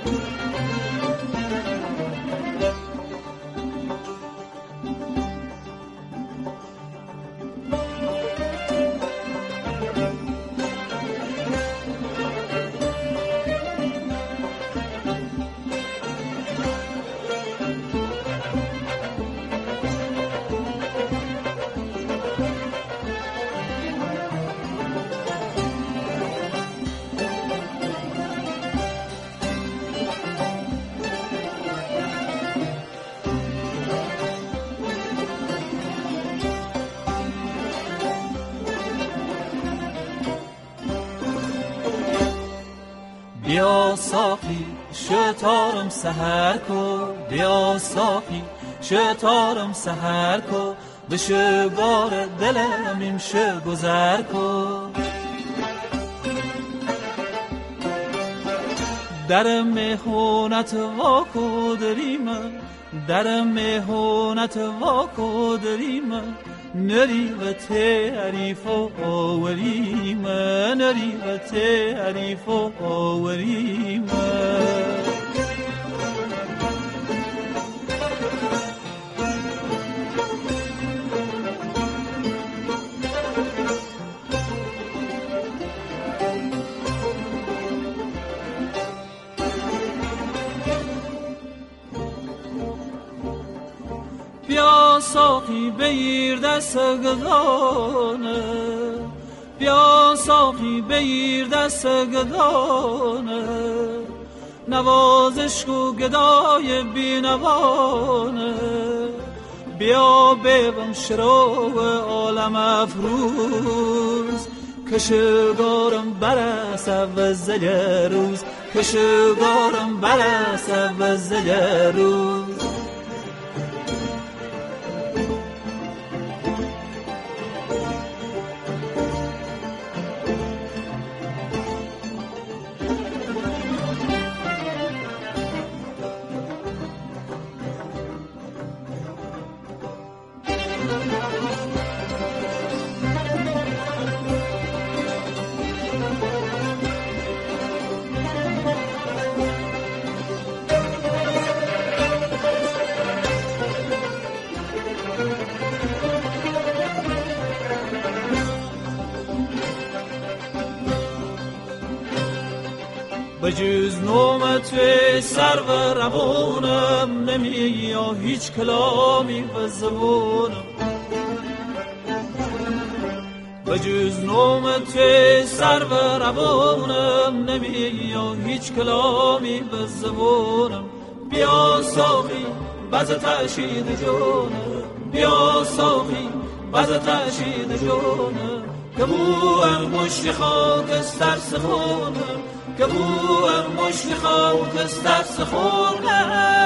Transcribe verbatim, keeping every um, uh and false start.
بیا ساقی شتارم سحر کو، بیا ساقی شتارم سحر کو، بشه بار دلم امشه گذر کو. در مهونت واکو دریم، در مهونت واکو دریم، نری و تعریف و آوریم، نری و تعریف و آوریم. بیا ساقی بگیر دست گدانه، بیا ساقی بگیر دست گدانه، نوازش کو گدای بینوانه. بیا ببم شروع عالم افروز، کشگارم برس وزل روز، کشگارم برس وزل روز. بجز نام توی سر و روانم نمیاد هیچ کلامی و زبانم. بجز نام توی سر و روانم نمیاد هیچ کلامی و زبانم. بیا ساقی بز تشید جانم، بیا ساقی بز تشید جانم، که بوام مشت خاک استرس خونم، که بوام مشت خاک استرس خونم.